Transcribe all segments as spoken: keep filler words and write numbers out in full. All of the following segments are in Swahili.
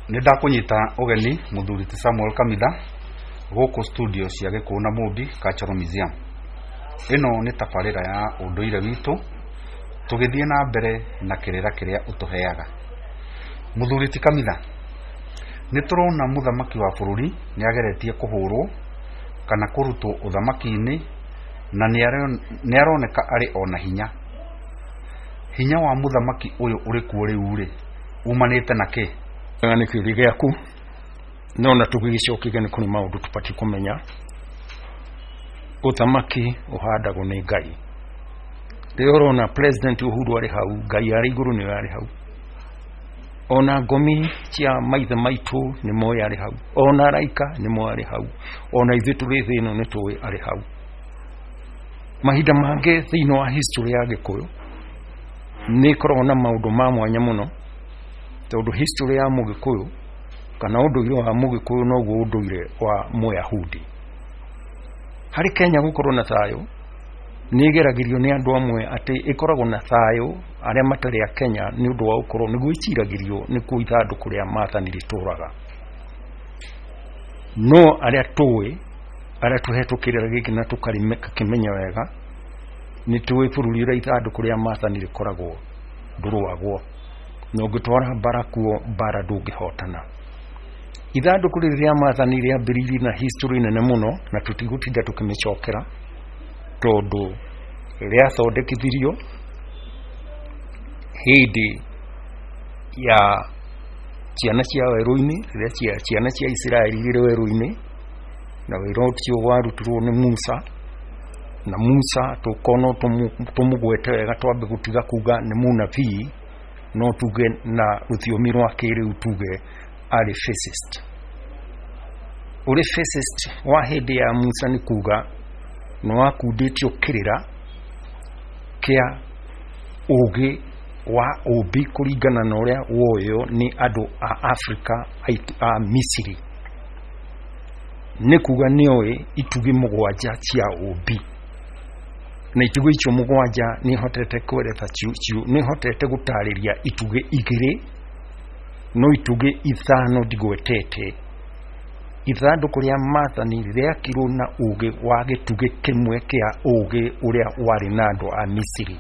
Nindakunyita ugeni Muthuri ti Samuel Kamitha guku studio cia Gikuna Mudi Cultural Museum. Ino ni tabarira ya unduire witu tugithie na mbere na kirira kiria utuheaga. Muthuri ti Kamitha, niturona muthamaki wa bururi ni ageretie kuhurwo kana kurutwo uthamaki-ini na ni aroneka ari ona hinya. Hinya wa muthamaki uyu uri ku riu ri umanite na ki? Ngani kiri giaku nona tugigicokige ni kuri maundu tupati kumenya. Uthamaki uhadagwo ni Ngai. Riorona President Uhuru ari hau, Ngai ari iguru ni ari hau. Ona ngomi cia maithe maitu ni moy ari hau. Ona raika ni moy ari hau. Ona ithu turi thi no ni tuwi ari hau. Mahinda mange thino wa history ya Gikuyu ni korona maundu ma mwanya muno. Tondu history ya Mugikuyu kana unduire wa Mugikuyu no guo unduire wa Muyahudi. Hari Kenya gukorwo na thayo ni geragirio ni andu amwe ati ikoragwo na thayo aria matari ya Kenya ni undu wa ukorwo ni gwiciragirio ni kuithandu kuria mathani rituraga. No aria tuwi aria tuhetukirira giki na tukarimeka kimenya wega ni tuwi bururi ura ithandu kuria mathani rikoragwo ndurwagwo no gutwara barakuo bara ndungihotana. Ithandu kuri ria mathani ria mbiriri na history nene muno na tutigutinda tukimicokera tondu ria thondekithirio hindi ya ciana cia weru-ini ria cia ciana cia Israeli ire weru-ini na wirotio warutirwo ni Musa na Musa tukono tumugwete wega twambe gutiga kuga ni munabii no tuge na ruthiomi rwa kiriu tuge ari fascist. Uri fascist wa hindi ya Musa ni kuga no akunditio kirira kia ugi wa ubi kuringana na uria woyo ni andu a Africa a Misiri. Ni kuga nioi itugi mugwanja cia ubi na itugi icio mugwanja ni hotete kweretha ciu ni hotete gutariria itugi igiri no itugi ithano digwetete. Ithandu kuria mathani ria kiru na ugi wa gitugi kimwe kia ugi uria wari na andu a Misiri.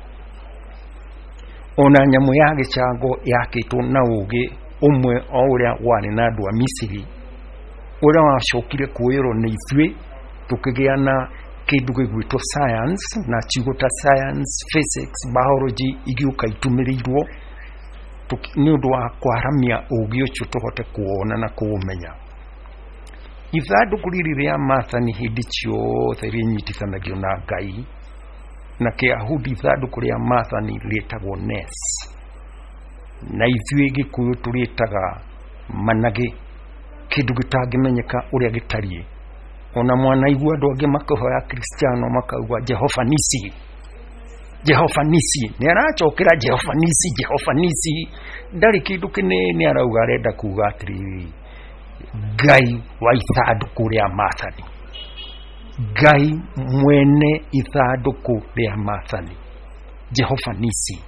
Ona nyamu ya gicango yakitwo na ugi umwe o uria wari na andu a Misiri uria wacokire kuirwo ni ithwe tukigia na kindu gigwitwo science na chigota science, physics, biology igiuka itumirirwo ni undu wa kwaramia ugi ucio tuhote kuona na kuumenya. Ithandu kuriri ria mathani hindi ciothe rinyitithanagio na Ngai na Kiyahudi ithandu kuria mathani rietagwo Nes na ithuĩ Gikuyu turietaga manage kindu gitangimenyeka uria gitarie. Ona mwana igua andu angi makahoya Kristiano makaugwa Jehova Nisi, Jehova Nisi ni arachokera Jehova Nisi, Jehova Nisi ndari kindu kinene arauga arenda kuga atiri Ngai wa ithanduku ria mathani, Ngai mwene ithanduku ria mathani, Jehova Nisi.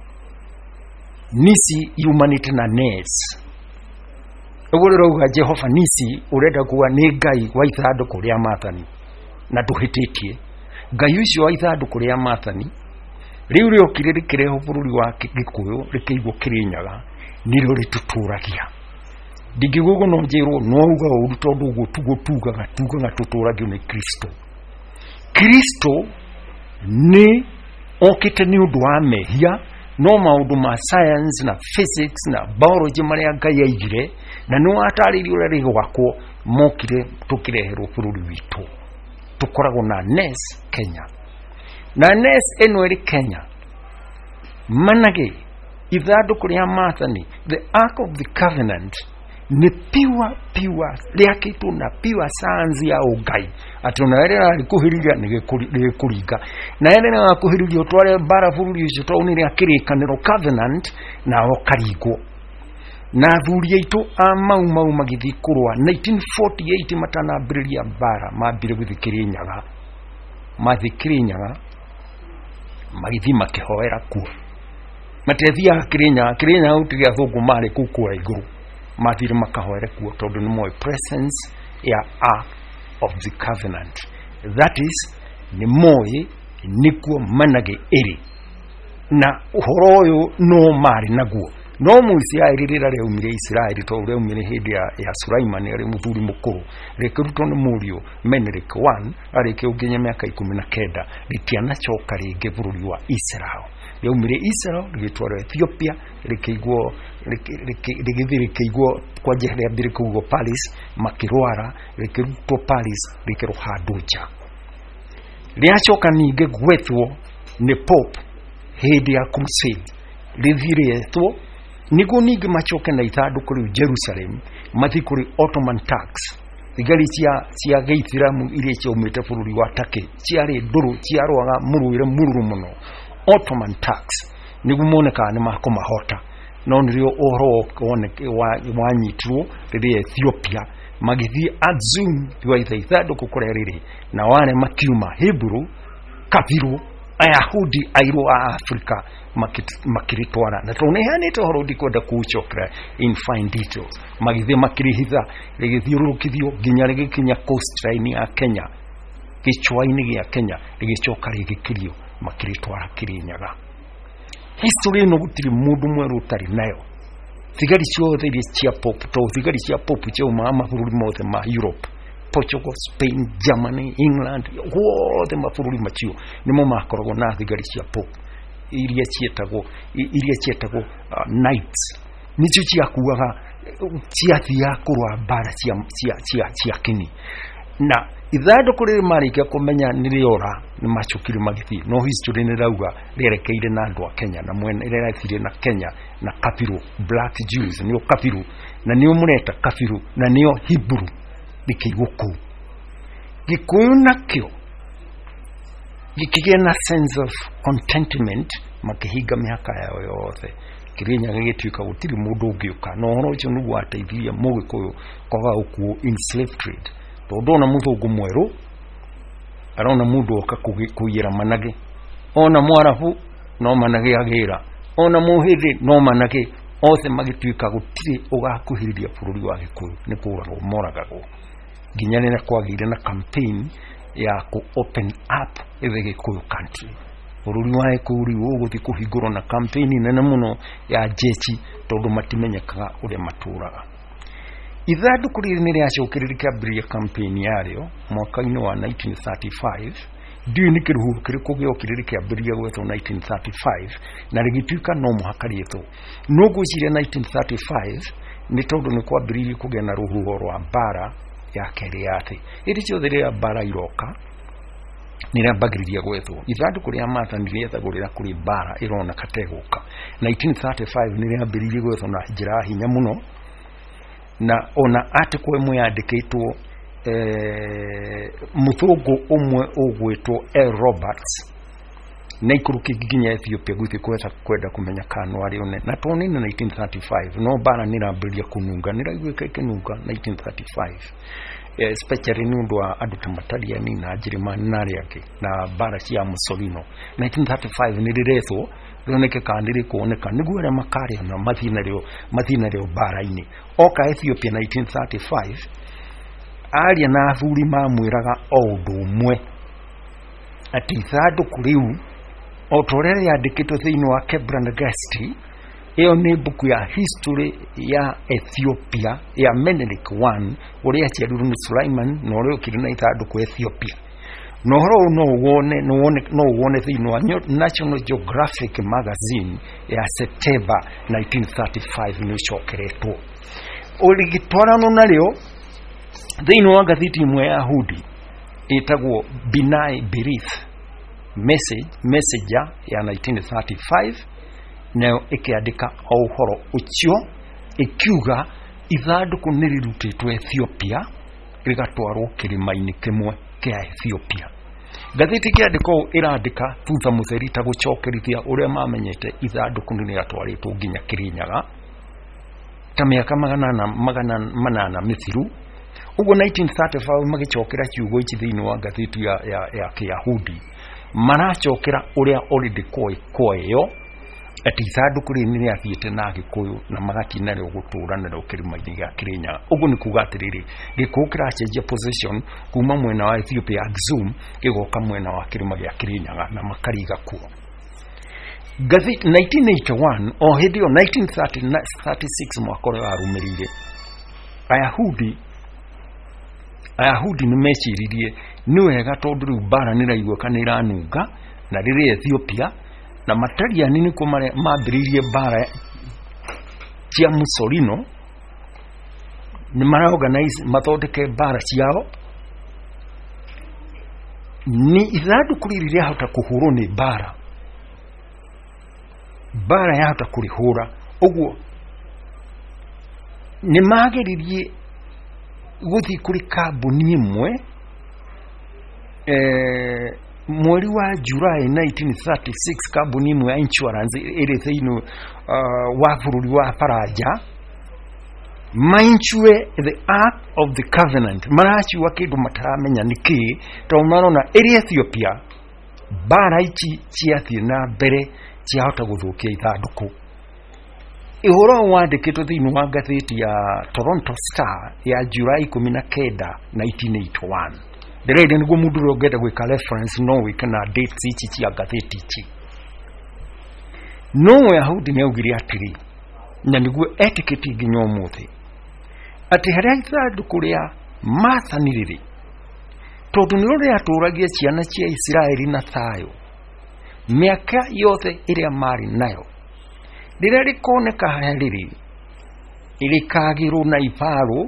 Nisi yumanite na Nes. Ugure rauga Jehova Nisi urenda kuwa ni Ngai wa ithanduku ria mathani na duhititie. Ngai ucio wa ithanduku ria mathani riu rio kiririkireho bururi wa Gikuyu rikigwo Kirinyaga niro rituturagia. Digigugo no njiro no uga uru tondu ugo tugo tuga gatuga gatuturagio ni Kristo. Kristo ni okite ni undu wa mehia no maundu ma science na physics na biology maria Ngai aigire na no atariri uria rigwakwo mokire tukireherwo bururi witu. Tukoragwo na Nes Kenya na Nes eno eri Kenya manage ithanduku ria mathani, the Ark of the Covenant ni piwa piwa liakitwo na piwa science ya Ngai ati ona ere alikuhiriria ni kuringa na ere na akuhiriria tware bara bururi ucio twaunire akirikaniro covenant na okaringo na thuri aitu a mau mau magithikurwa nineteen forty-eight matanambiriria bara mambire guthikirinyaga mathikirinyaga magithi makihoera kuo matethia Kirinyaga Kirinyaga utigia thungu mari kukura iguru mathire makahoere kuo tondu ni moe presence ya Ark of the Covenant. That is ni moe nikuo manage eri na uhoro uyu no mari naguo no Muisiraeli rira rĩa umire Israeli to rĩa umire hindi ya, ya Sulaimani ari muthuri mukuru rĩkĩrutwo nĩ mũriũ Menelik one arĩkia nginya mĩaka ikũmi na kenda rĩtianacoka rĩngĩ bũrũri wa Israel. Rĩa umire Israel rĩgĩtwarwo Ethiopia rĩkĩigwo rĩgĩthiĩ rĩkĩigwo kwa njĩra ya mbere kũgwo Paris makĩrwara rĩkĩrutwo Paris rĩkĩrwo handũ nja. Rĩacoka ningĩ gwethwo nĩ Pope hindi ya crusade rĩthiretwo niguo ningĩ macoke na ithandũkũ rĩu Jerusalem mathi kũrĩ Ottoman Turks thigari cia cia Gĩithĩramu iria ciaumĩte bũrũri wa Turkey ciarĩ ndũrũ ciarwaga mũrũire mũrũrũ mũno. Ottoman Turks niguo monekaga nĩ makũmahota no nĩrĩo ũhoro wanyitirwo rĩrĩa Ethiopia magĩthiĩ Aksum gwaitha ithandũkũ kũrĩa rĩrĩ na wale makiuma Hebrew Kabiru Ayahudi airũ a Afrika makiritwara na tunehanĩte ũhoro ndikwenda kuucokera in fine details magithĩ makirihitha rĩgĩthiũrũrũkithio nginya rĩgĩkinya coastline ya Kenya gĩcũa-inĩ gĩa Kenya rĩgĩcoka rĩgĩkirio makiritwara Kirinyaga. History no gũtirĩ mũndũ mwerũ ũtarĩ nayo. Thigari ciothe iria cia Pope to thigari cia Pope ciauma mabũrũri mothe ma Europe, Portugal, Spain, Germany, England, wothe mabũrũri macio nimo makoragwo na thigari cia Pope iria cietagwo iria cietagwo uh, knights nicio ciakuaga ciathia kũrũa mbara cia cia cia cia kini na ithandũkũ rĩrĩ marĩkia kũmenya nĩrĩora nĩ macukire magĩthiĩ no history nĩ rauga rĩerekeire na andũ a Kenya na mwena rĩrathire na Kenya na Kabiru Black Jews nĩo Kabiru na nĩo mũreta Kabiru na nĩo Hebrew rĩkĩigwo kũu. Gĩkũyũ nakĩo gĩkĩgĩa na sense of contentment makĩhinga mĩhaka yao yothe. Kirinyaga gĩtuĩka gũtirĩ mũndũ ũngĩũka no ũhoro ũcio nĩguo wateithirie Mũgĩkũyũ kwaga gũkuo in slave trade tondũ ona mũthũngũ mwerũ arona mũndũ oka kũgĩra manage ona Mwarabu no manage agĩra ona Mũhĩndĩ no manage othe magĩtuĩka gũtirĩ ũgakuhĩrĩria bũrũri wa Gĩkũyũ nĩ kũragwo moragagwo nginya nĩ kwagĩire na campaign ya ku open up the Gĩkũyũ country. Bũrũri wa Gĩkũyũ ũgũthiĩ kũhingũrwo na campaign nene mũno ya jeshi tondũ matimenyekaga ũrĩa matũraga. Ithandũkũ rĩrĩ nĩ rĩacokereria kĩambĩrĩria campaign yarĩo mwaka-inĩ wa nineteen thirty-five. Ndiũ nĩ kĩrũhũro kĩrĩkũ gĩokire kĩambĩrĩria gwethwo nineteen thirty-five na rĩgĩtuĩka no mũhaka rĩetwo. No gwĩciria nineteen thirty-five nĩ tondũ nĩ kwambĩrĩirie kũgĩa na rũhuho rwa mbara ya kerĩ ya thĩ. Hĩndĩ ciothe rĩrĩa mbara iroka nĩ rĩambagĩrĩria gwethwo. Ithandũkũ rĩa Maathani rĩethagũrĩra kũrĩ mbara ĩrona kategũka. nineteen thirty-five nĩ rĩambĩrĩirie gwethwo na njĩra hinya mũno na ona article ĩmwe yandĩkĩtwo eh mũthũngũ ũmwe ũgwĩtwo L Roberts na ikũrũki nginya Ethiopia gũthiĩ kwetha kwenda kũmenya kana arĩ one na tonini nineteen thirty-five no bara nĩ rambĩrĩria kũnunga nĩ raiguĩka kĩnunga nineteen thirty-five especially nĩ ũndũ wa andũ ta Matariani na Njeremani na arĩa angĩ na bara cia Mussolini. nineteen thirty-five nĩ rĩrethwo rĩoneke kana nĩ rĩkuoneka nĩguo arĩa makarĩa na mathina rĩo mathina rĩo bara-inĩ oka Ethiopia nineteen thirty-five aria na athuri mamwĩraga o ũndũ ũmwe atĩ ithandũkũ rĩu o ta ũrĩa rĩandĩkĩtwo thĩinĩ wa Kebra-Nagasti ĩyo nĩ mbuku ya history ya Ethiopia ya Menelik one ũrĩa aciarirwo nĩ Suleiman na ũrĩa ũkĩrĩ na ithandũkũ Ethiopia. No ũhoro no wone no wone no wone thĩinĩ wa National Geographic magazine ya September nineteen thirty-five nĩ ũcokeretwo ũrigitwarano narĩo thĩinĩ wa ngathĩti ĩmwe ya Hudi ĩtagwo Binai Birith message messenger ya nineteen thirty-five nayo ĩkĩandĩka o ũhoro ũcio ĩkiuga ithandũkũ nĩ rĩrutĩtwo Ethiopia rĩgatwarwo kĩrĩma-inĩ kĩmwe kĩa Ethiopia. Ngathĩti kĩandĩko ĩrandĩka thutha mũtheri ta gũcokerithia ũrĩa mamenyete ithandũkũ nĩ rĩatwarĩtwo nginya Kirinyaga ta mĩaka magana magana manana mĩthiru. Ugo nineteen thirty-five magĩcokera kiugo ici thĩinĩ wa ngathĩti ya ya ya Kĩyahudi maracokera ũrĩa already koi koyo ati ithanduku ri ni athiete na Gikuyu na magatina ri gutura na ukirima-ini gya Kirinyaga. Ugu ni kuga atiriri Gikuyu kiracenjia position kuma mwena wa Ethiopia Axum gigoka mwena wa kirima gya Kirinyaga na makariga kuo. Gazeti nineteen eighty-one o hidio nineteen thirty-six mwaka wa arumirire Ayahudi Ayahudi ni meciririe ni wega tondu riu bara ni raigua kana iranunga na riri Ethiopia na mataria nini ko mambiririe bara cia Mussolini ni mara organize mathondeke bara ciao ni ithanduku riri hota kuhurwo ni bara bara yahota kurihura uguo ni mageririe guthi kuri kambuni imwe eh mweri wa July nineteen thirty-six kambuni imwe ya insurance iri thiinu uh, wa bururi wa Faraja mainchwe the Ark of the Covenant marachi wa kindu mataramenya niki to marona iri Ethiopia bara ichi ciathie na mbere ciahota guthukia ithanduku. Ihoro wandikitwo thiini wa gatheti ya Toronto Star ya July nineteen nineteen eighty-one. Derede niguo mundu rogenda gwika reference no wikana dates ichi cia gatheti ichi. No Yahudi ni augire atiri na niguo etiquette nginya umuthi ati haria ithanduku ria mathaniriri tondu ni uri aturagia ciana cia Israeli na thayo miaka yothe iria mari nayo rĩrĩa rĩkoneka harĩ irikagirwo na ibaru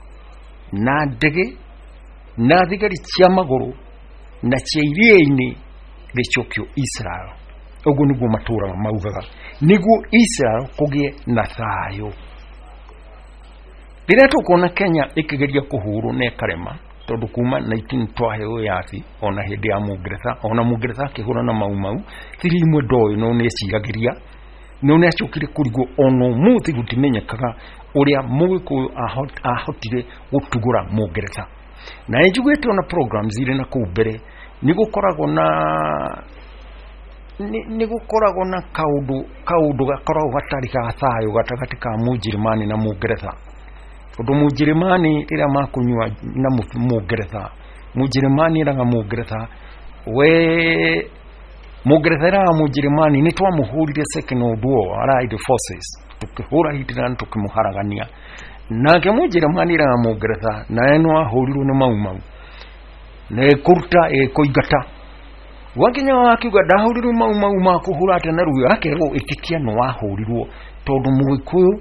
na ndege na thigari cia maguru na cia iria-ini rĩcokio Israel. Ũguo nĩguo matũra maugaga nĩguo Israel kugie na thayo. Rĩrĩa tũkona Kenya ĩkĩgeria kũhũrwo na ĩkarema tondu kuma nineteen twaheo yathi ona hindi ya Mungeretha ona Mungeretha akihura na mau mau thiri imwe ndoyo no neciragiria no necokire kurigo ono muthi gutimenyekaga uria Mugikuyu ahotire gutugura Mungeretha. Na njugwete ona programs ire na kumbere nigukoragwo na nigukoragwo na kaudu kaudu gakoragwo gatari ga thayo gatagati ka Mujirimani na Mungeretha. Tondu Mujirimani ira makunywa na Mungeretha Mujirimani ira Mungeretha we Mungeretha ira Mujirimani ni twamuhurire second world war allied forces tukihura hitirana tukimuharagania nake Mujirimani ira Mungeretha na eno ahurirwo ni maumau ne kurta e koigata wakinya wakiuga ndahurirwo maumau makuhura atena ruyo akego ikikia no wahurirwo tondu Mugikuyu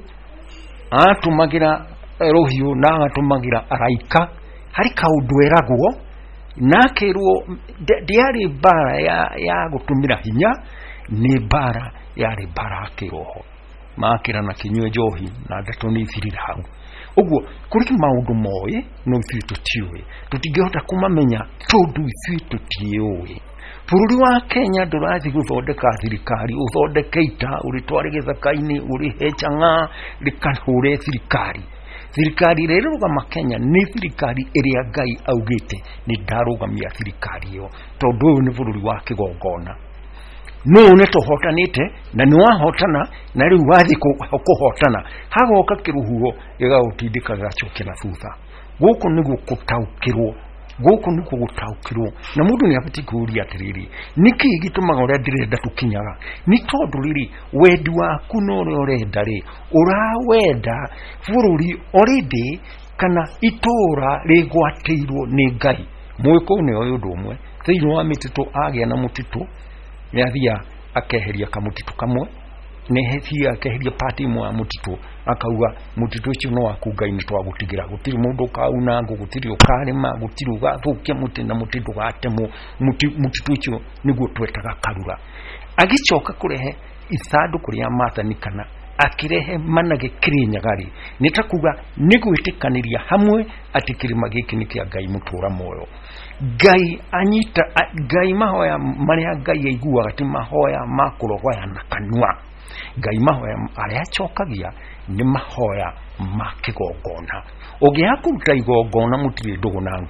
atumagira rohio na agatumagira araika hari kaundu eragwo nakirwo diari bara ya ya gutumira hinya ni bara yari bara kiroho makira na kinywe johi na ndatoni thirira hau. Uguo kuri maundu moye no ithuĩ tutiwe tutingihota kumamenya tondu ithuĩ tutiwe. Bururi wa Kenya ndurathi guthondeka thirikari uthondeke ita uritware githaka-ini uri hechanga rikahure thirikari. Thirikari rero rugama Kenya ni thirikari iria Ngai augite ni ndarugamia thirikari iyo tondu uyu ni bururi wa kigongona. No ne tohotanite na ni wahotana na riu wathi kuhotana hagoka kiruhuo gigagutindika gacokera thutha. Guku niguo gutaukirwo guku nikuo gutaukirwo na mundu ni abati kuria atiriri niki gitumaga uria ndirenda tukinyaga ni tondu riri wendi waku no uri urenda ri urawenda bururi already kana itura rigwatirwo ni Ngai. Mwiko ni uyu ndumwe thiini wa mititu agia na mutitu yathia akeheria kamutitu kamwe nehethia akeheria party imwe mutitu akauga mutitu ucio no waku Ngai ni twagutigira gutiri mundu kauna ngo gutiri ukarema gutiri ugathukia muti na mutitu gatemo mutitu ucio niguo twetaga karura. Agicoka kurehe ithanduku ria mathani kana akirehe manage Kirinyaga nitakuga nigwitikaniria hamwe ati kirima giki ni kia Ngai mutura moyo. Ngai anyita Ngai mahoya maria Ngai aiguaga ti mahoya makurohoya na kanua. Ngai mahoya aria chokagia ni mahoya makigongona. Ugiakuruta igongona mutiri ndugu na Ngai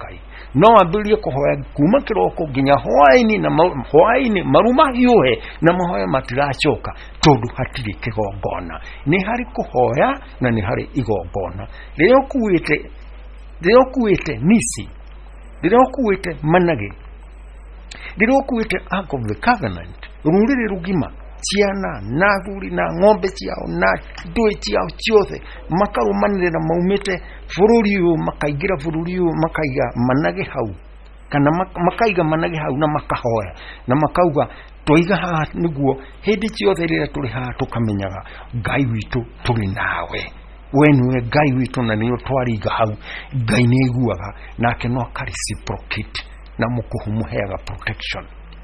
no ambirie kuhoya kuma kiroko nginya hwaini na hwaini maruma hiuhe na mahoya matiracoka tondu hatiri kigongona. Ni hari kuhoya na ni hari igongona. Rĩrĩa ũkuĩte rĩrĩa ũkuĩte Nisi, rĩrĩa ũkuĩte Manage, rĩrĩa ũkuĩte Ark of the Covenant, rũrĩrĩ rũgima, ciana na thuri na ng'ombe ciao na ndũĩ ciao ciothe makarumanĩrĩra maumĩte bũrũri ũyũ makaingĩra bũrũri ũyũ makaiga Manage hau, kana makaiga Manage hau na makahoya na makauga tũiga haha nĩguo hĩndĩ ciothe rĩrĩa tũrĩ haha tũkamenyaga Ngai witũ tũrĩ nawe, we nĩwe Ngai witũ na nĩwe twariga hau. Ngai nĩaiguaga nake no akareciprocate na mũkũmũheaga protection.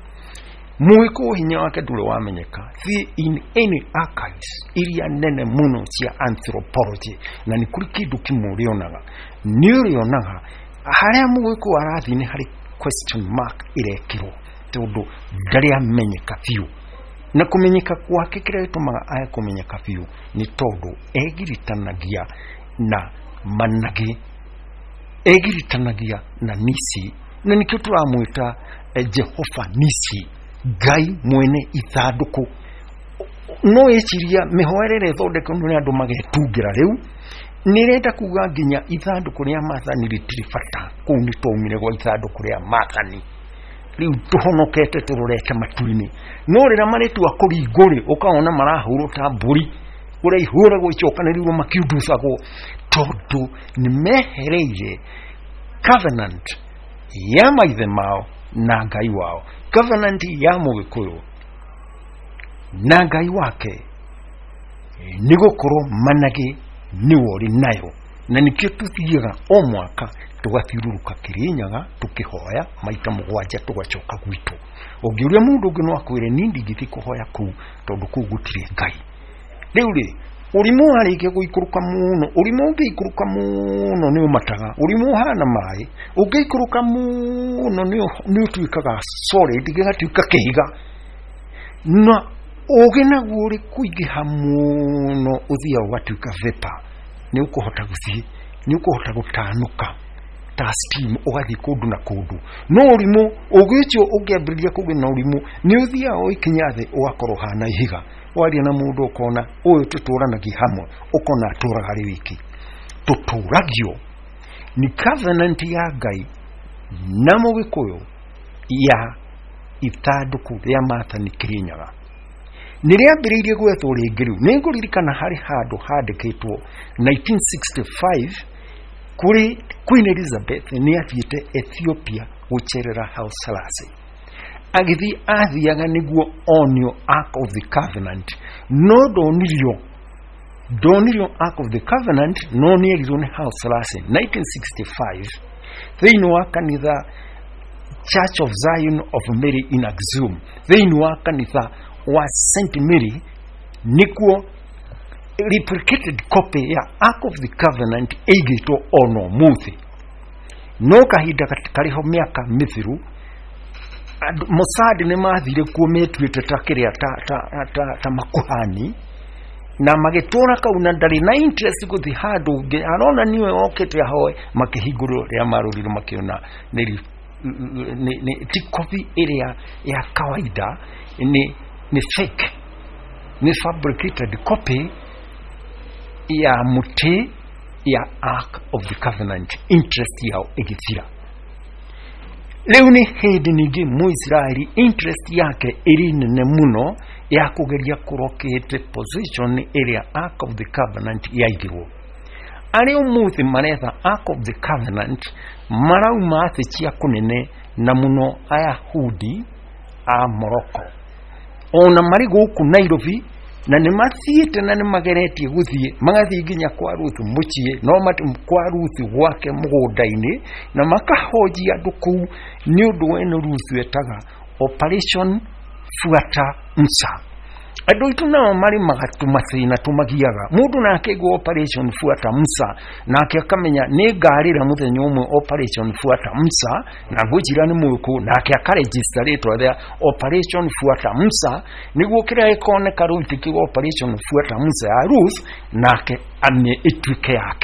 Mwiko hinya wake ndũrĩ wamenyeka. See, in any archives iria nene muno cia anthropology na nĩ kũrĩ kĩndũ kĩmwe ũrĩonaga, nĩ ũrĩonaga harĩa mwiko arathi nĩ harĩ question mark ĩrekĩrwo tondũ ndarĩ amenyeka biũ. Na kumenyeka kwake kĩrĩa gĩtũmaga aya kũmenyeka biũ nĩ tondũ egiritanagia na Manage, egiritanagia na Nisi, na nĩkĩo tũramwĩta Jehova Nisi, Ngai mwene ithandũkũ. No ĩciria mĩhoerere ĩthondekwo nĩ andũ magetungĩra rĩu nĩrenda kuga nginya ithandũkũ rĩa maathani rĩtirĩ bata, kũu nĩ twaumire gwa ithandũkũ rĩa maathani, rĩu tũhonokete tũrorete matu-inĩ. No rĩrĩa marĩtua kũringũrĩ ũkaona marahũrwo ta mbũri ũrĩa ihũragwo icokanĩrĩirwo makiunducagwo, tondũ nĩmehereire covenant ya maithe mao na Ngai wao. Covenant ya Mũgĩkũyũ na Ngai wake nĩ gũkorwo Manage nĩwe ũrĩ nayo, na nĩkĩo tũthiaga o mwaka tũgathiũrũrũka Kĩrĩnyaga tũkĩhoya maita mũgwanja tũgacoka gwitũ. Ũngĩũria mũndũ ũngĩ no akwĩre niĩ ndingĩthiĩ kũhoya kũu tondũ kũu gũtirĩ Ngai. Rĩu rĩ, ũrimũ warĩkia gũikũrũka mũno, ũrimũ ũngĩikũrũka mũno nĩ ũmataga, ũrimũ ũhana maĩ, ũngĩikũrũka mũno nĩ ũtuĩkaga solid, gĩgatuĩka kĩhiga. Na ũgĩ naguo ũrĩ kũingĩha mũno ũthiaga ũgatuĩka vapor, nĩ ũkũhota gũthiĩ, nĩ ũkũhota gũtanũka ta steam ũgathiĩ kũndũ na kũndũ. No ũrimũ ũgĩ ũcio ũngĩambĩrĩria kũgĩa na ũrimũ nĩ ũthiaga ũikinya thĩ ũgakorwo hana ihiga. Waria na mũndũ ũkona ũyũ tũtũranagia hamwe, ũkona atũraga arĩ wiki. Tũtũragio ni covenant ya Ngai na Mũgĩkũyũ ya ithandũkũ rĩa maathani Kĩrĩnyaga. Nĩrĩambĩrĩirie gwethwo rĩngĩ rĩu. Nĩngũririkana harĩ handũ handĩkĩtwo nineteen sixty-five kũrĩ Queen Elizabeth nĩathiĩte Ethiopia gũcerera Haile Selassie. Agĩthiĩ athiaga nĩguo onio Ark of the Covenant, no ndonirio ndonirio Ark of the Covenant, no nĩerirwo nĩ Haile Selassie nineteen sixty-five thĩinĩ wa kanitha Church of Zion of Mary in Axiom, thĩinĩ wa kanitha wa Saint Mary, nĩkuo replicated copy ya Ark of the Covenant ĩigĩtwo ono mũthĩ. No kahinda kariho mĩaka mĩthiru Mossad nĩ mathire kuo metuĩte ta kĩrĩa ta ta ta, ta makuhani na magĩtũra kau na ndarĩ na interest gũthiĩ handũ ũngĩ, arona niwe okĩte ahoe, makĩhingũrwo rĩa marũriro makĩona nĩ nĩ ti copy ĩrĩa ya kawaida, ni ni fake, ni fabricated copy ya mũtĩ ya Ark of the Covenant. Interest yao ĩgĩthira. Leo ni hĩndĩ ningĩ Mũisraeli interest yake ĩrĩ nene mũno ya kũgeria kũrokete position ĩrĩa Ark of the Covenant yaigirwo. Arĩ ũmũthĩ maretha Ark of the Covenant marauma thĩ cia kũnene na mũno Ayahudi a Morocco. Ona marĩ gũkũ Nairobi na nĩ mathiĩte na nĩ mageretie gũthiĩ, magathiĩ nginya kwa Ruth mũciĩ, no matĩ kwa Ruth gwake mũgũnda-inĩ na makahojia andũ kũu nĩ ũndũ wena Ruth wetaga Operation Fuata Musa. Andũ itu nao marĩ magatumathĩna tũmagiaga. Mũndũ nake aigua Operation Fuata Musa nake akamenya nĩ ngarĩra mũthenya ũmwe Operation Fuata Musa na ngũjira nĩ mũkũ, nake akaregister rĩtwa rĩa Operation Fuata Musa nĩguo kĩrĩa gĩkoneka rĩu tikĩgo Operation Fuata Musa ya Ruth nake amie ĩtuĩke yake.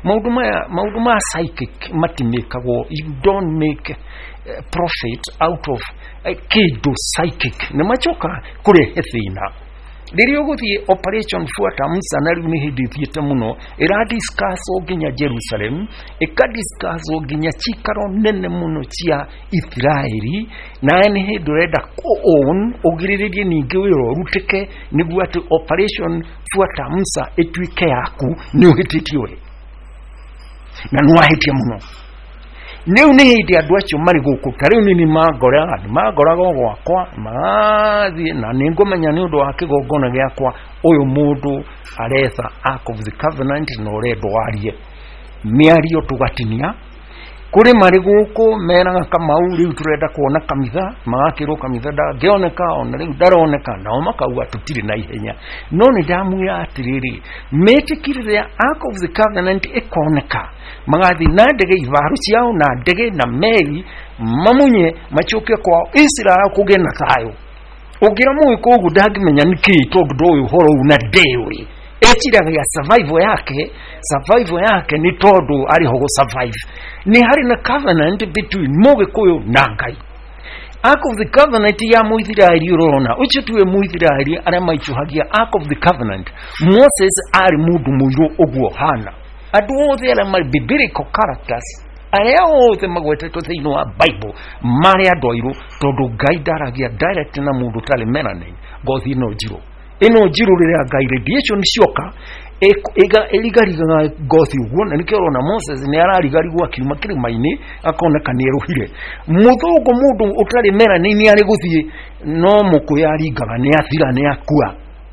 maundu maya maundu ma psychic matimekagwo. You don't make uh, profit out of uh, kidu psychic na machoka kurehe thina. Ririo guthie operation fuata Musa na riu ni hindi thiete muno ira discuss oginya Jerusalem, eka discuss oginya chikaro nene muno cia Israeli, na ni hindi reda ko on ogiririe ninge wiro rutike niguo ati operation fuata Musa etuike yaku ni uhititio ri na nwahitie muno. Niu ni hindi andu acio mari guku tariu ni magora magora gwakwa mathi na ningomenya ni undu wa kigongona giakwa uyu mundu aretha Ark of the Covenant no redo warie miario tugatinia kuri mari guku meraga Kamau riu turenda kuona kamitha magakirwo kamitha da gioneka ona riu daroneka nao makauga tutiri na ihenya no ni ndamwira atiriri metikirire Ark of the Covenant ikoneka magathi na ndege ivaru ciao na ndege na meri mamunye machoke kwa Israel kugena thayo ugira muyi kogu ndangimenya niki tondu uyu horo una dewe etiraga ya survival yake survival yake ni tondu ari ho survive ni hari na covenant between Mugikuyu na Ngai. Ark of the Covenant ya Muithiraeli urona ucio tuwe Muithiraeli aria maichuhagia Ark of the Covenant. Moses ari mundu muiro oguo hana andu othe aria mari biblical characters aria othe magwetetwo thiini wa Bible mari andu airu tondu Ngai ndaragia direct na mundu tari melanin gothi no njiro ino njiro riria Ngai radiation cioka ega eligariga gothi uguo na nikio rona Moses ni ararigarigwo akiuma kirimaini akoneka ni eruhire muthugu mundu utari melanin ni ari guthie no mukuyarigaga ni athira ni akua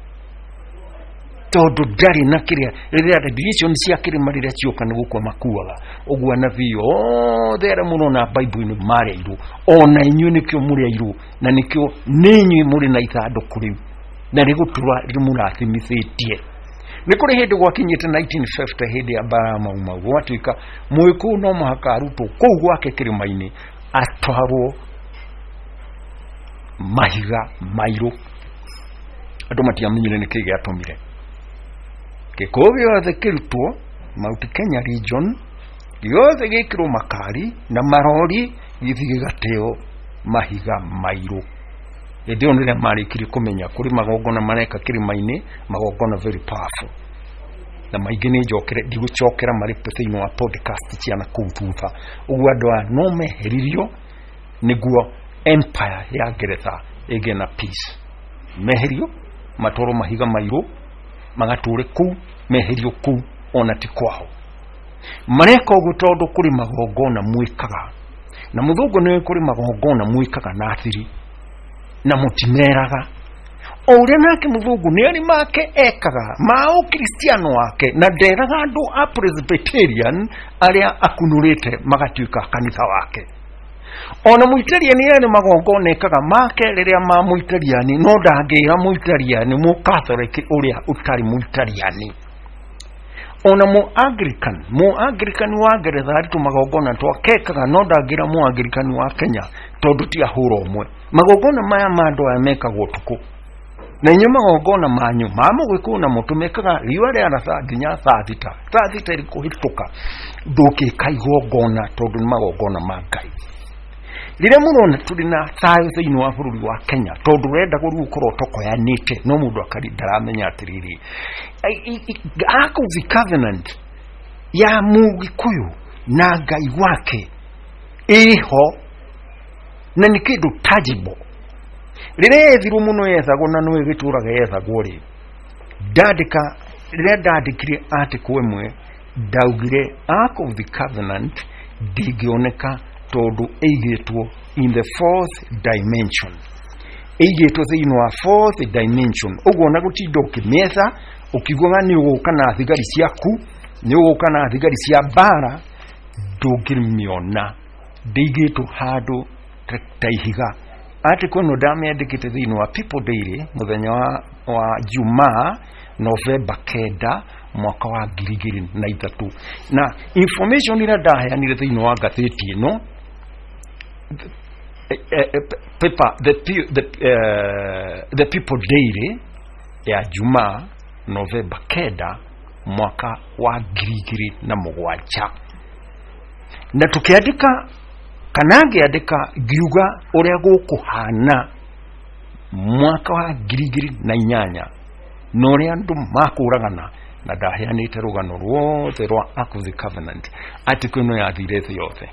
tondu ndari na kiria riria radiation cia kirima riria cioka ni gukwa makuaga uguo na vio othe muno na Bible ni mari iru ona inyu nikio muri iru na nikio ninyu muri na ithanduku riu na rigutura rimurathimithetie ni kuri hindi gwakinyite nineteen fifty hindi ya bara mauma gwatuika Muiku no muhaka aruto kou gwake kirimaini atwarwo mahiga mairu andu matiamenyire ni kige atumire Kikobi yothe kirutwo Mount Kenya region yothe gikirwo makari na marori githige gateo mahiga mairu ndio nile mari kiri kumenya kuri magongona mareka kirimaini magongona very powerful na maigini jokere diguchokera mari petino wa podcast cia na kuthutha ugu andu a no meheririo niguo empire ya Ngeretha igena peace meherio matoro mahiga mairu magature ku meherio ku ona ti kwao mareka ugu tondu kuri magongona mwikaga na muthungu ni kuri magongona mwikaga na athiri na mutimeraga ore nake muthungu ni ari make ekaga mao kristiano wake na nderaga andu a Presbyterian aria akunurite magatuika kanitha wake ona muitariani ni magongona ekaga make riria ma muitariani no ndangira muitariani mu Catholic uria utari muitariani ona mu Anglican mu Anglican wa Ngeretha tu magongona twakekaga no ndangira mu Anglican wa Kenya tondu ti ahuro omwe magongona maya mandu amekagwo tuku na inyo magongona manyu mamu gwikuna mutumekaga riwa ria ratha nginya thaa thita thaa thita iri kuhituka nduki kaigongona tondu ni magongona ma Ngai riria murona turi na thayo thiini wa bururi wa Kenya tondu renda guru korwo tokoyanite no mundu akari ndaramenya atiriri Ark of the Covenant ya Mugikuyu na Ngai wake iho na ni kindu tangible riria thiru muno yethagwo na no igituraga yethagwo ri ndandika riria ndandikire article imwe ndaugire Ark of the Covenant ndingioneka tondu eigitwo in the fourth dimension eigitwo thiini wa fourth dimension uguo na gutindo kimetha ukigwa ni uguka na thigari ciaku ni uguka na thigari cia bara ndungirimiona ndigitwo handu taihiga ati kono ndamendekete thiini wa People Daily muthenya wa, wa Jumaa November kenda mwaka wa ngiri igiri na ithatu na information ira ndaheanire thiini wa gatheti ino paper the the uh, the People Daily ya Jumaa November kenda mwaka wa ngiri igĩrĩ na mũgwanja, na tukiandika kana ngiandika ngiuga ũrĩa gũkũhana mwaka wa ngiri igĩrĩ na inyanya na ũrĩa andũ makũragana, na ndaheanĩte rũgano rwothe rwa Ark of the Covenant atĩ kwĩno yathire thĩ yothe.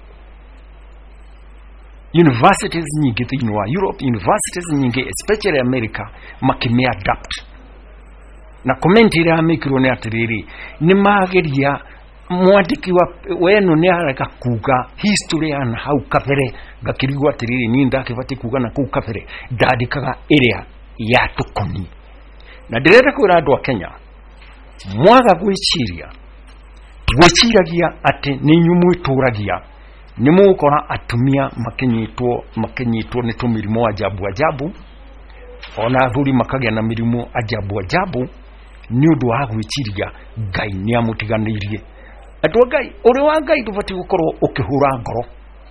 Universities nyingĩ thĩinĩ wa Europe, universities nyingĩ especially America makĩmĩadapt, na comment ĩrĩa yamĩkirwo nĩ atĩrĩrĩ, nĩ mageria mwandĩki wa weno nĩ areka kuga history ya hau kabere, ngakĩrigwo atĩrĩrĩ niĩ ndakĩbatiĩ kuga na kũu kabere, ndandĩkaga ĩrĩa yatũkoniĩ. Na ndĩrenda kwĩra andũ a Kenya, mwaga gwĩciria gwĩciragia atĩ nĩ inyuĩ mwĩtũragia, nĩ mũgũkora atumia makinyitwo makinyitwo nĩ tũmĩrimũ ajabu ajabu, ona athuri makagĩa na mĩrimũ ajabu ajabu, nĩ ũndũ wa gwĩciria Ngai nĩ amũtiganĩirie. Andũ Ngai, ũrĩ wa Ngai ndũbatiĩ gũkorwo ũkĩhũra ngoro.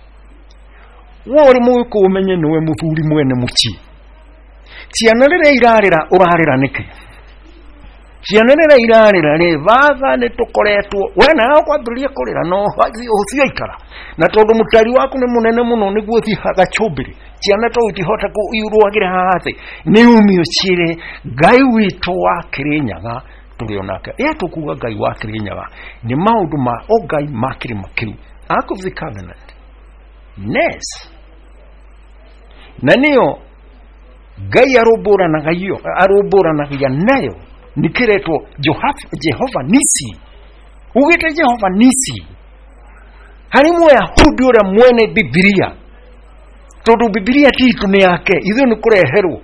Wo ũrĩ mũgĩkũyũ ũmenye nĩwe mũthuri mwene mũciĩ. Ciana rĩrĩa irarĩra ũrarĩra nĩkĩ? Ciana rĩrĩa irarĩra rĩ, baba nĩ tũkoretwo we nawe kwambĩrĩria kũrĩra no ũciaikara, na tondũ mũtari waku nĩ mũnene mũno nĩguo thihaga chũmbĩrĩ, ciana to itihota kũirũagĩra haha thĩ. Nĩ umio cire Ngai witũ wa Kĩrĩnyaga tũrĩ onake. Ĩya tũkuga Ngai wa Kĩrĩnyaga nĩ maũndũ ma o Ngai ma kĩrĩma kĩu, Ark of the Covenant, Ness, na nĩyo Ngai arũmbũranaga iyo arũmbũranagia nayo nikiretwo Jehova Nisi. Ugite Jehova Nisi hari Mũyahudi ũrĩa mwene Biblia, tondũ Biblia titu nĩ yake, ithuĩ nĩ kũreherwo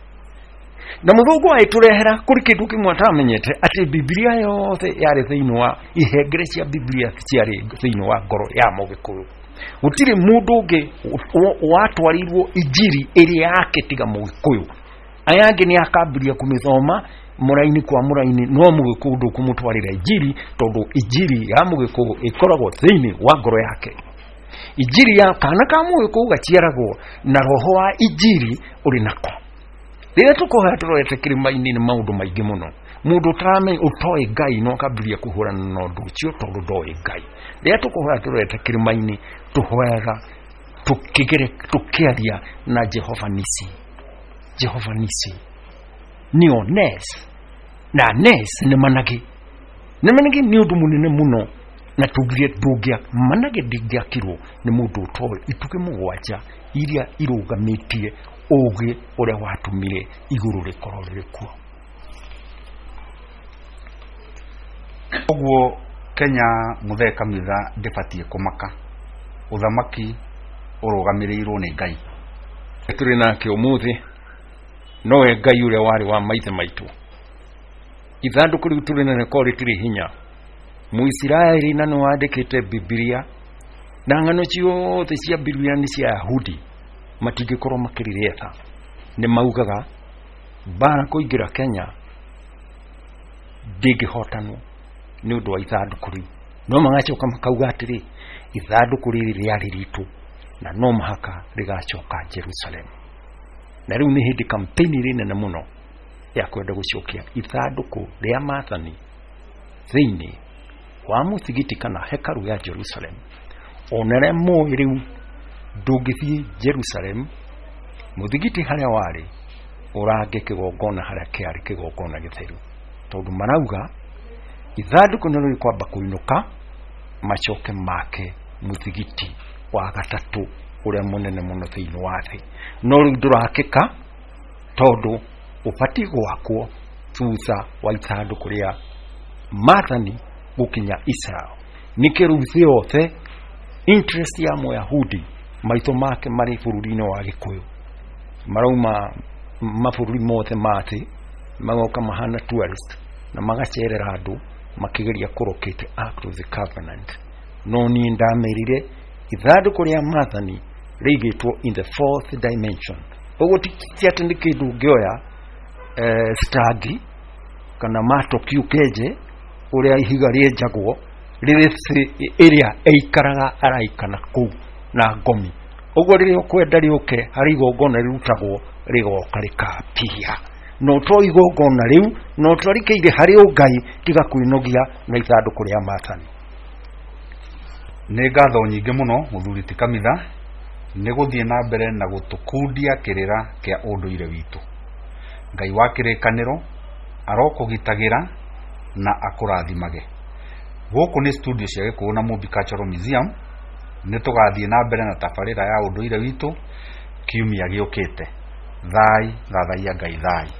na mũthũngũ aitũrehera kũrĩ kĩndũ kĩmwe atamenyete atĩ Biblia yothe yarĩ thĩinĩ wa ihengere cia Biblia ciarĩ thĩinĩ wa ngoro ya Mũgĩkũyũ. Gũtirĩ mũndũ ũngĩ watwarirwo injiri ĩrĩa yake tiga Mũgĩkũyũ. Aya angĩ nĩ akambiria kũmĩthoma mũraini kwa mũraini, no Mũgĩkũyũ ndũkũmũtwarĩra injiri, tondũ injiri ya Mũgĩkũyũ ĩkoragwo thĩinĩ wa ngoro yake. Injiri ya kana ka Mũgĩkũyũ gaciaragwo na roho wa injiri ũrĩ nako. Rĩrĩa tũkũhoya tũrorete kĩrĩma-inĩ nĩ maũndũ maingĩ mũno. Mũndũ ũtaramenya ũtoĩ Ngai no akambĩrĩria kũhũrana na ũndũ ũcio tondũ ndoĩ Ngai. Rĩrĩa tũkũhoya tũrorete kĩrĩma-inĩ tũhoyaga tũkĩgere tũkĩaria na Jehova Nisi. Jehova Nisi nĩo Ness, na Ness nĩ manage. Nĩ manage nĩ ũndũ mũnene mũno, na tũngĩre ndũngĩa manage ndingĩakirwo nĩ mũndũ ũtoĩ itugĩ mũgwanja iria irũgamĩtie ũgĩ ũrĩa watũmire igũrũ rĩkorwo rĩrĩ kuo. Ũguo Kenya Mũthee Kamitha ndĩbatiĩ kũmaka, ũthamaki ũrũgamĩrĩirwo nĩ Ngai. Tũrĩ nake ũmũthĩ nowe Ngai ũrĩa warĩ wa maithe maitũ. Ithandũkũ rĩu tũrĩ narĩo rĩtirĩ hinya. Mũisiraeli na nĩ wandĩkĩte Biblia, na ng'ano ciothe cia Biblia nĩ cia Ayahudi, matingĩkorwo makĩrĩretha. Nĩ maugaga mbara kũingĩra Kenya ndĩngĩhotanwo nĩ ũndũ wa ithandũkũ rĩu. No magacoka makauga atĩrĩ, ithandũkũ rĩrĩ rĩarĩ ritũ na no mũhaka rĩgacoka Jerusalem. Na rĩu nĩ hĩndĩ campaign ĩrĩ nene mũno ya kwenda gũcokia ithandũkũ rĩa maathani thĩinĩ wa mũthigiti kana hekalu ya Jerusalem. Onere moĩ rĩu ndũngĩthiĩ Jerusalem, mũthigiti harĩa warĩ ũrange kĩgongona harĩa kĩarĩ kĩgongona gĩtheru, tondũ marauga ithandũkũ nĩ rĩkwamba kũinũka macoke make mũthigiti wa gatatũ ũrĩa mũnene mũno thĩinĩ wa thĩ. No rĩu ndũrakĩka tondũ ũbatiĩ gwakwo thutha wa ithandũkũ rĩa maathani gũkinya Israel. Nĩkĩ rĩu thĩ yothe interest ya Mũyahudi maitho make marĩ bũrũri-inĩ wa Gĩkũyũ, marauma mabũrũri mothe mathĩ magoka mahana tourist na magacerera andũ makĩgeria kũrokete Ark of the Covenant. No niĩ ndamerire ithandũkũ rĩa maathani rĩigĩtwo in the fourth dimension. Ũguo ti atĩ nĩ kĩndũ ũngĩoya eh, stagi kana mato kiukenje ũrĩa ihiga rĩenjagwo rĩrĩ ĩrĩa ĩikaraga araikana kũu na ngomi. Ũguo rĩrĩa ũkwenda rĩũke harĩ igongona rĩrutagwo rĩgoka rĩkapia no to igongona riu no twarikeire hari Ngai tiga kwinogia na ithanduku ria Mathani. Nĩ ngatho nyingĩ mũno Mũthuri ti Kamitha nĩ gũthiĩ na mbere na gũtũkundia kĩrĩra kĩa ũndũire witũ. Ngai wa kĩrĩkanĩro arokũgitagĩra na akũrathimage. Gũkũ nĩ studio cia Gĩkũyũ na Mũmbi Cultural Museum. Nĩ tũgathiĩ na mbere na tabarĩra ya ũndũire witũ kiumia gĩũkĩte. Thai, thathaia Ngai thai.